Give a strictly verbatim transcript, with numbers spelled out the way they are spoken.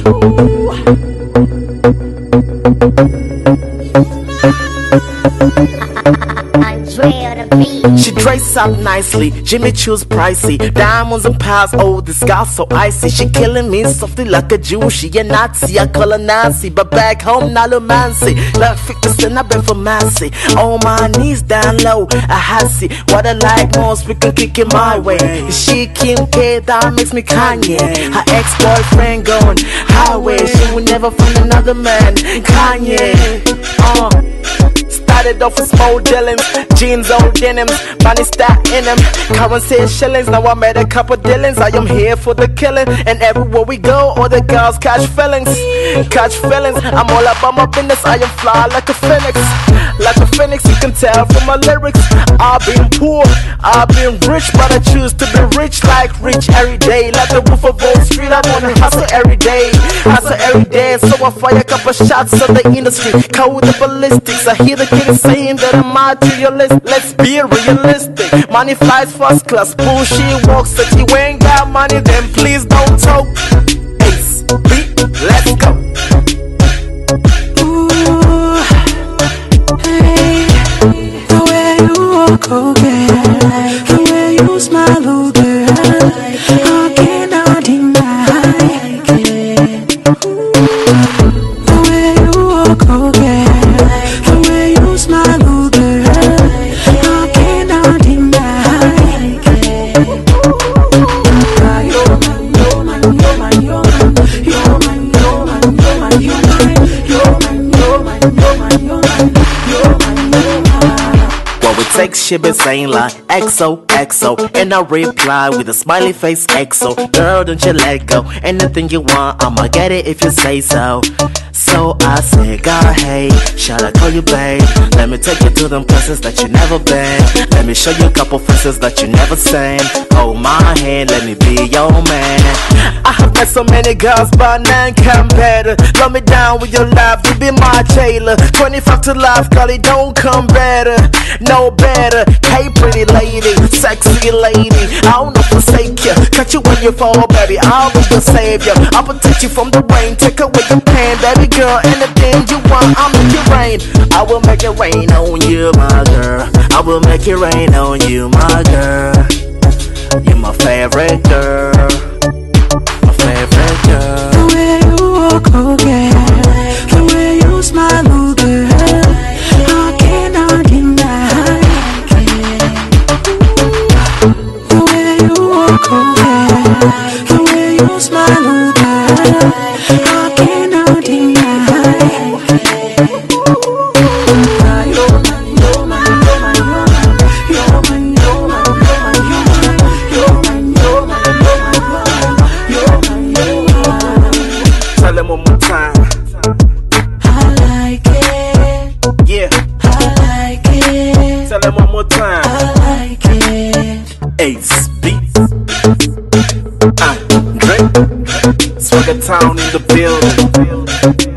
She dress up nicely, Jimmy Choo's pricey, diamonds and piles, oh this girl so icy. She killing me softly like a Jew, she a Nazi, I call her Nancy, but back home not a mancy. Like fifty cent, I been for Massey, on my knees down low, I had see. What I like most, we can kick it my way. She Kim K, that makes me Kanye. Her ex-boyfriend going highway, she will never find another man, Kanye. Uh Started off with small dealings, jeans, old denims, money stacked in them, currency shillings. Now I made a couple dealings. I am here for the killing, and everywhere we go, all the girls catch feelings, catch feelings. I'm all about my business. I am fly like a phoenix, like a phoenix. You can tell from my lyrics. I've been poor, I've been rich, but I choose to be rich, like rich every day, like the Wolf of Wall Street. I wanna hustle every day, hustle every day. So I fire a couple shots of the industry, code the ballistics. I hear the kids saying that I'm out to your list. Let's be realistic. Money flies first class, bullshit walks. That you ain't got money, then please don't talk. Ace, beat, let's go. Ooh, hey, the way you walk, oh girl, the way you smile, oh girl, I cannot deny it. The way you walk, oh girl, the way you smile, oh girl, I cannot deny it. You're mine, you're mine, you're mine, you're mine, you're mine, you're mine, you're mine, you're mine, you're mine, you're mine, you're mine, you're mine, you're mine, you're mine. What we take shit been saying like X O X O, and I reply with a smiley face X O. Girl, don't you let go. Anything you want, I'ma get it if you say so. So I say, go ahead, shall I call you babe? Let me take you to them places that you never been. Let me show you a couple faces that you never seen. Hold my hand, let me be your man. I have met so many girls, but none come better. Love me down with your life, you be my jailer. twenty-five to life, girl, it don't come better. No better, hey pretty lady, sexy lady, I don't know forsake you. Catch you when you fall, baby, I'll be your savior. I'll protect you from the rain, take away the pain, baby girl. Anything you want, I'll make it rain. I will make it rain on you, my girl. I will make it rain on you, my girl. You're my favorite girl, my favorite girl. The way you walk, oh girl, the way you smile, oh girl, I cannot deny it. The way you walk, oh girl, the way you smile, oh girl, I cannot deny it. Tell them one more time. I like it. Yeah. I like it. Tell them one more time. I like it. Ace Beats. Uh, Drake. Swagger Town in the building.